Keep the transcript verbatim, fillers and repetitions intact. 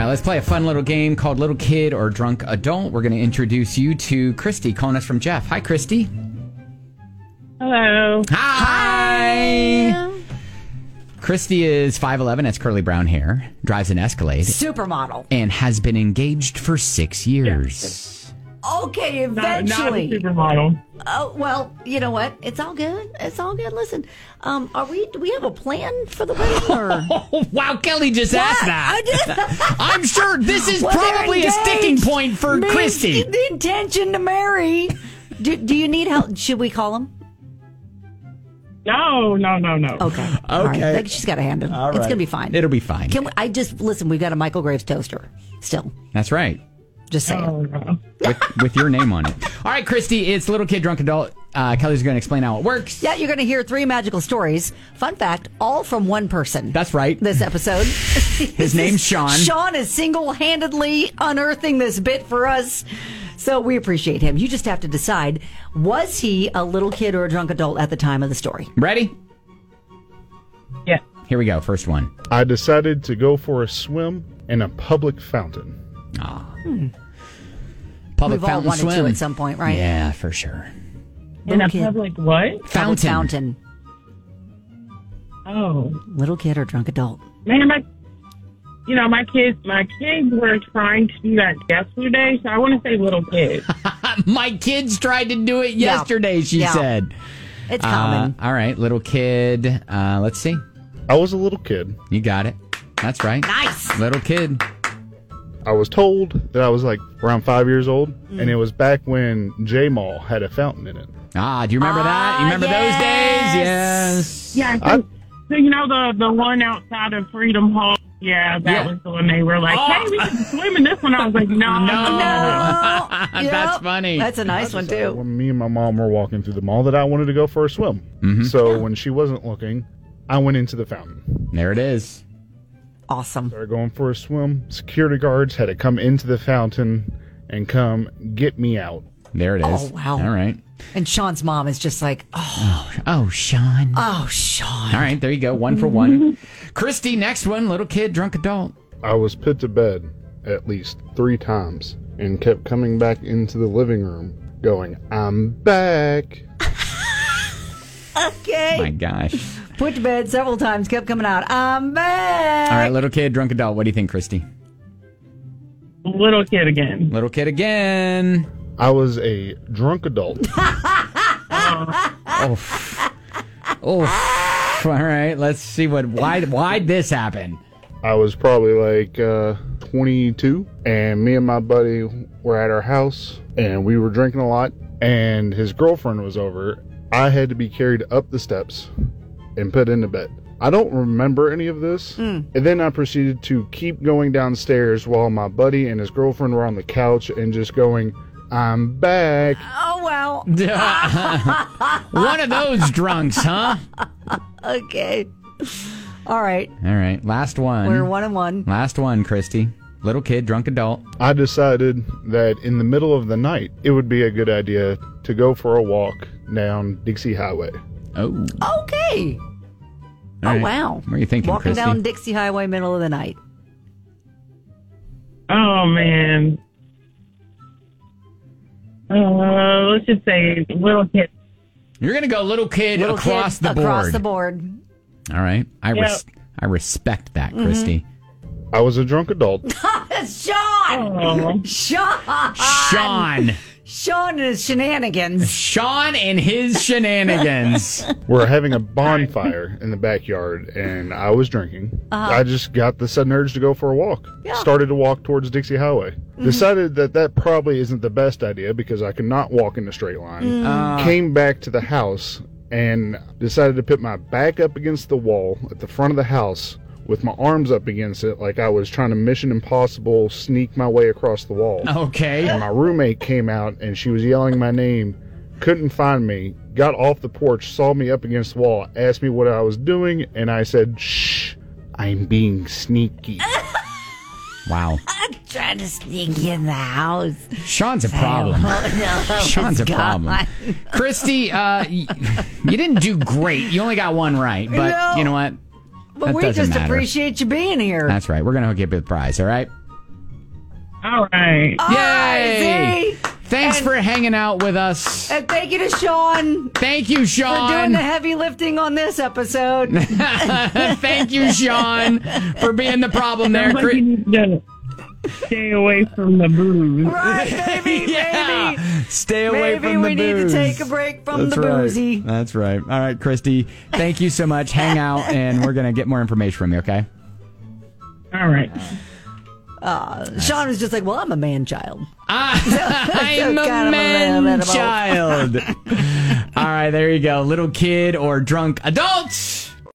let's play a fun little game called Little Kid or Drunk Adult. We're going to introduce you to Christy, calling us from Jeff. Hi, Christy. Hello. Hi. Hi. Christy is five eleven, has curly brown hair, drives an Escalade. Supermodel. And has been engaged for six years. Okay, eventually. Not, not a supermodel. Oh, well, you know what? It's all good. It's all good. Listen, um, are we, do we have a plan for the wedding? Or? Oh, wow, Kelly just What? asked that. I did. I'm sure this is Well, they're probably a engaged. sticking point for Means Christy. The intention to marry. Do, do you need help? Should we call him? No, no, no, no. Okay. All right. Okay. Think She's got a hand in. All It's right. going to be fine. It'll be fine. Can we, I just, listen, we've got a Michael Graves toaster still. That's right. Just saying. Oh, no. With, with your name on it. All right, Christy, it's Little Kid, Drunk Adult. Uh, Kelly's going to explain how it works. Yeah, you're going to hear three magical stories. Fun fact, all from one person. That's right. This episode. His name's Sean. Sean is single-handedly unearthing this bit for us. So we appreciate him. You just have to decide, was he a little kid or a drunk adult at the time of the story? Ready? Yeah. Here we go. First one. I decided to go for a swim in a public fountain. Ah. Public We've all fountain wanted swim. to at some point, right? Yeah, for sure. In a Little kid. public what? Public Fountain. fountain. Oh. Little kid or drunk adult? Man, my, you know, my kids, my kids were trying to do that yesterday, so I want to say little kid. My kids tried to do it Yeah. yesterday, she Yeah. said. It's common. Uh, all right, little kid. Uh, let's see. I was a little kid. You got it. That's right. Nice. Little kid. I was told that I was like around five years old, and it was back when J-Mall had a fountain in it. Ah, do you remember that? You Ah, remember yes. those days? Yes. Yeah, so, so you know the the one outside of Freedom Hall. Yeah, that Yeah. was the one they were like, Oh. "Hey, we can swim in this one." I was like, "No, no, no." No. Yep. That's funny. That's a nice one, too. When me and my mom were walking through the mall, that I wanted to go for a swim. So when she wasn't looking, I went into the fountain. There it is. Awesome. Started going for a swim. Security guards had to come into the fountain and come get me out. There it is. Oh, wow. All right. And Sean's mom is just like, oh, Oh, Sean. oh, Sean. All right, there you go. One for one. Christy, next one. Little kid, drunk adult. I was put to bed at least three times and kept coming back into the living room going, I'm back. Okay. My gosh. Put to bed several times, kept coming out. I'm back. All right, little kid, drunk adult. What do you think, Christy? Little kid again. Little kid again. I was a drunk adult. Oh. Oh. All right, let's see what why why'd this happen? I was probably like uh, twenty-two, and me and my buddy were at our house, and we were drinking a lot, and his girlfriend was over. I had to be carried up the steps and put into bed. I don't remember any of this. Mm. And then I proceeded to keep going downstairs while my buddy and his girlfriend were on the couch and just going, I'm back. Oh, well. One of those drunks, huh? Okay. All right. All right, last one. We're one and one. Last one, Christy. Little kid, drunk adult. I decided that in the middle of the night, it would be a good idea to go for a walk down Dixie Highway. Oh. Okay. All Oh, right. wow. What are you thinking, Walking Christy? down Dixie Highway, middle of the night. Oh man. Uh, let's just say little kid. You're gonna go little kid Little across kid the board. Across the board. All right, I Yep. res- I respect that, Mm-hmm. Christy. I was a drunk adult. Sean! Oh. Sean! Sean, Sean and his shenanigans. Sean and his shenanigans. We're having a bonfire in the backyard, and I was drinking. I just got the sudden urge to go for a walk. Yeah. Started to walk towards Dixie Highway. Decided that that probably isn't the best idea because I could not walk in a straight line. Uh, Came back to the house and decided to put my back up against the wall at the front of the house with my arms up against it like I was trying to Mission Impossible sneak my way across the wall. okay. And my roommate came out and she was yelling my name, couldn't find me, got off the porch, saw me up against the wall, asked me what I was doing, and I said, shh, I'm being sneaky. Wow. I'm trying to sneak in the house. Sean's a problem. Oh, no, Sean's a it's problem. gone. Christy, uh, y- you didn't do great. You only got one right, but No. you know what? But That we doesn't just matter. appreciate you being here. That's right. We're gonna hook you up with a prize. All right. All right. All right, Yay! see? Thanks And- for hanging out with us. And thank you to Sean Thank you, for Sean. doing the heavy lifting on this episode. Thank you, Sean, for being the problem there. Sounds like you need to stay away from the booze. Right, maybe, yeah. maybe. Stay away Maybe from the we need to booze. take a break from That's the right. boozy. That's right. All right, Christy. Thank you so much. Hang out, and we're gonna get more information from you. Okay. All right. Sean was just like, well, I'm a man child. I'm kind a of a man little bit of both. child. All right, there you go. Little kid or drunk adults.